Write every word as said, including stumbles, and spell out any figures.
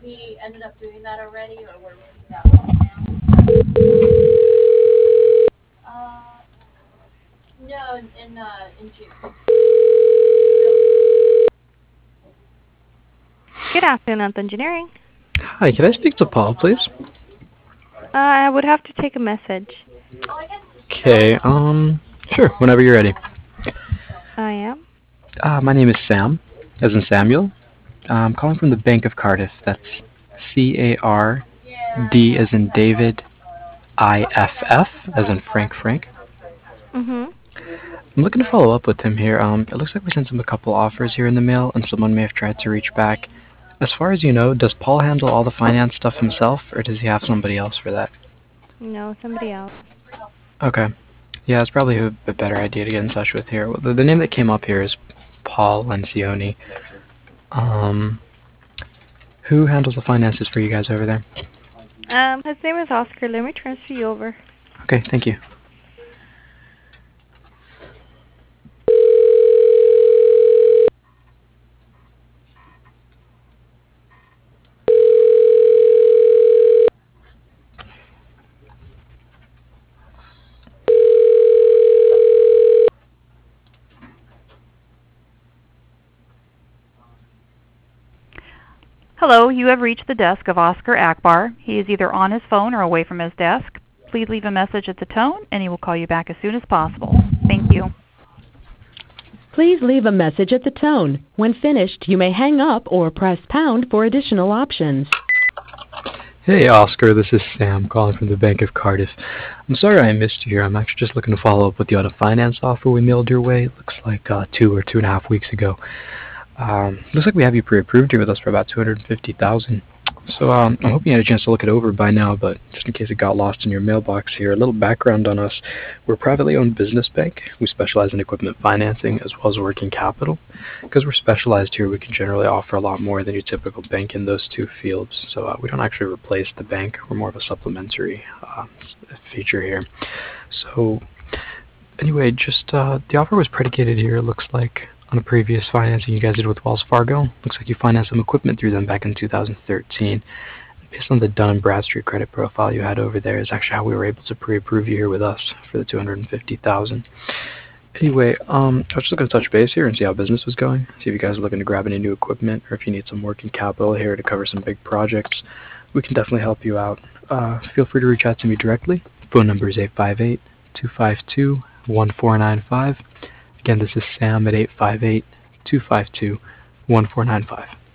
he ended up doing that already, or we're looking at that right now? Uh, no, in, in, uh, in June. Good afternoon, Ant Engineering. Hi, can I speak to Paul, please? Uh, I would have to take a message. Okay, um, sure, whenever you're ready. I am. Uh, my name is Sam, as in Samuel. Uh, I'm calling from the Bank of Cardiff. That's C A R D as in David, I F F as in Frank Frank. Mm-hmm. I'm looking to follow up with him here. Um, it looks like we sent him a couple offers here in the mail, and someone may have tried to reach back. As far as you know, does Paul handle all the finance stuff himself, or does he have somebody else for that? No, somebody else. Okay. Yeah, it's probably a, a better idea to get in touch with here. Well, The, the name that came up here is Paul Lencioni. Um, who handles the finances for you guys over there? Um, his name is Oscar. Let me transfer you over. Okay, thank you. Hello, you have reached the desk of Oscar Akbar. He is either on his phone or away from his desk. Please leave a message at the tone, and he will call you back as soon as possible. Thank you. Please leave a message at the tone. When finished, you may hang up or press pound for additional options. Hey, Oscar, this is Sam calling from the Bank of Cardiff. I'm sorry I missed you here. I'm actually just looking to follow up with you on a finance offer we mailed your way. It looks like uh, two or two and a half weeks ago. Um, looks like we have you pre-approved here with us for about two hundred fifty thousand dollars. So um, I'm hoping you had a chance to look it over by now, but just in case it got lost in your mailbox here, a little background on us. We're a privately owned business bank. We specialize in equipment financing as well as working capital. Because we're specialized here, we can generally offer a lot more than your typical bank in those two fields. So uh, we don't actually replace the bank. We're more of a supplementary uh, feature here. So anyway, just uh, the offer was predicated here, it looks like, on a previous financing you guys did with Wells Fargo. Looks like you financed some equipment through them back in two thousand thirteen. Based on the Dun and Bradstreet credit profile you had over there is actually how we were able to pre-approve you here with us for the two hundred fifty thousand dollars. Anyway, um, I was just looking to touch base here and see how business was going, see if you guys are looking to grab any new equipment or if you need some working capital here to cover some big projects. We can definitely help you out. Uh, feel free to reach out to me directly. Phone number is eight five eight, two five two, one four nine five. Again, this is Sam at eight five eight, two five two, one four nine five.